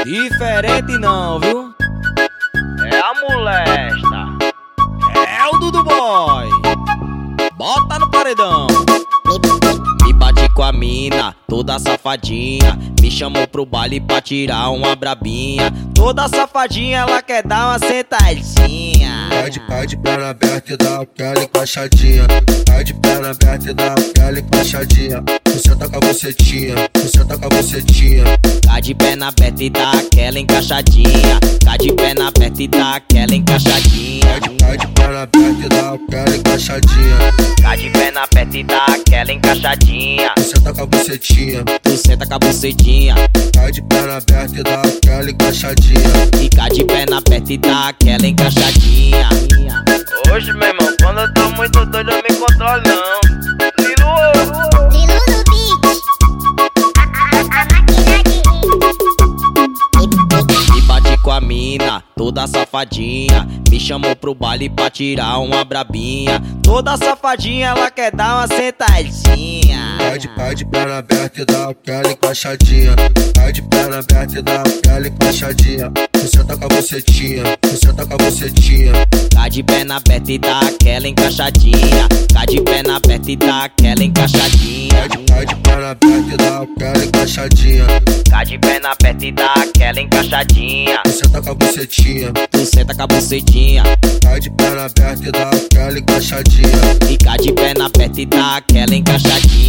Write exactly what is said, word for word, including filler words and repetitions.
Diferente não, viu? É a molesta. É o Dudu Boy. Bota no paredão. Me bate com a mina, toda safadinha. Me chamou pro baile pra tirar uma brabinha. Toda safadinha, ela quer dar uma sentadinha. Vai de, vai de perna aberta e dá aquela encaixadinha. Vai de perna aberta e dá aquela encaixadinha. Você tá com a bucetinha, você tá com a bucetinha. Tá de perna aberta e dá aquela encaixadinha. Tá de perna aberta e dá aquela encaixadinha. Vai de, vai de perna aberta e dá aquela encaixadinha. Tá de perna aberta e dá aquela encaixadinha. Você tá com a bucetinha, Tu senta com a bucetinha. vai de perna aberta e dá aquela encaixadinha. Fica de perna aberta e dá aquela encaixadinha. Hoje, meu irmão, quando eu tô muito doido, eu me controlo não. Lilo! Lilo no beat. A, a, a máquina de Me bate com a mina, toda safadinha. Me chamou pro baile pra tirar uma brabinha. Toda safadinha, ela quer dar uma sentadinha. Vai de, vai de perna aberta e dá aquela encaixadinha. Vai de perna aberta e dá aquela encaixadinha. Você tá com a bucetinha, você tá com a bucetinha. Tá de perna aberta e dá aquela encaixadinha. Tá de perna aberta e dá aquela encaixadinha. Vai de, vai de perna aberta e dá aquela encaixadinha. Tá de perna aberta e dá aquela encaixadinha. Você tá com a bucetinha, Tu senta com a bucetinha. vai de perna aberta e dá aquela encaixadinha. Fica de perna aberta e dá aquela encaixadinha.